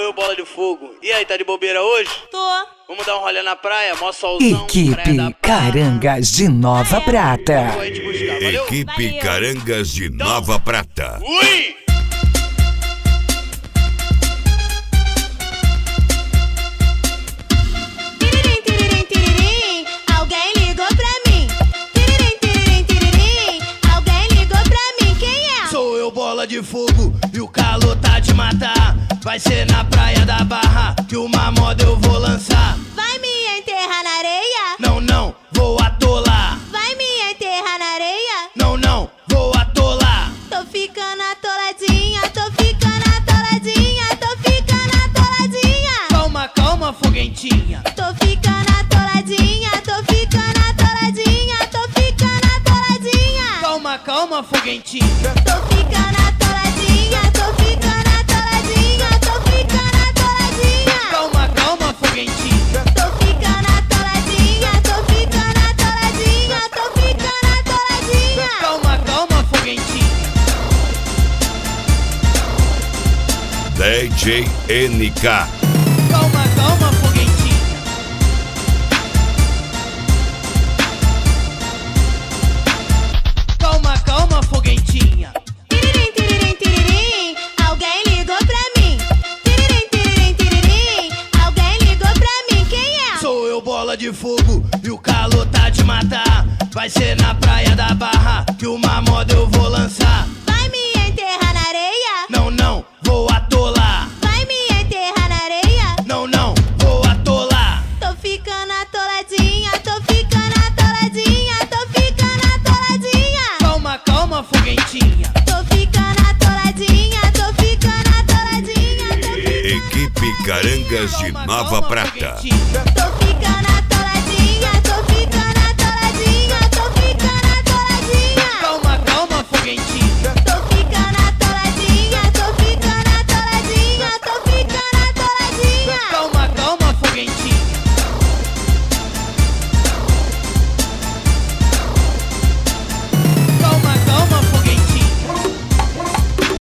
eu, Bola de Fogo. E aí, tá de bobeira hoje? Tô. Vamos dar um rolê na praia, mó solzão. Equipe Carangas de Nova Prata. Vou aí te buscar, valeu? Equipe Valeu. Carangas de Nova Prata. Ui! Tiririm, tiririm, tiririm, alguém ligou pra mim. Tiririm, tiririm, tiririm, alguém ligou pra mim. Quem é? Sou eu, Bola de Fogo, e o calor tá de matar. Vai ser na praia da Barra que uma moda eu vou lançar. Vai me enterrar na areia? Não, não, vou atolar. Vai me enterrar na areia? Não, não, vou atolar. Tô ficando atoladinha, tô ficando atoladinha, tô ficando atoladinha. Calma, calma, foguentinha. Tô ficando atoladinha, tô ficando atoladinha, tô ficando atoladinha. Calma, calma, foguentinha. Tô ficando atoladinha, tô ficando atoladinha, tô ficando atoladinha. Calma, calma, foguentinha. Tô ficando atoladinha, tô ficando atoladinha, tô ficando atoladinha. Calma, calma, foguentinha. DJ NK. Calma, calma, foguentinha. Calma, calma, foguentinha. Tiririm, tiririm, tiririm, alguém ligou pra mim. Tiririm, tiririm, tiririm, alguém ligou pra mim. Quem é? Sou eu, Bola de Fogo, e o calor tá de matar. Vai ser na praia da Barra que uma moda eu vou lançar. Vai me enterrar na areia? Não, não, vou atolar. Vai me enterrar na areia? Não, não, vou atolar. Tô ficando atoladinha, tô ficando atoladinha, tô ficando atoladinha. Calma, calma, foguentinha. Tô ficando atoladinha, tô ficando atoladinha, tô ficando Equipe Carangas de Calma, Nova calma, Prata. foguentinha. Tô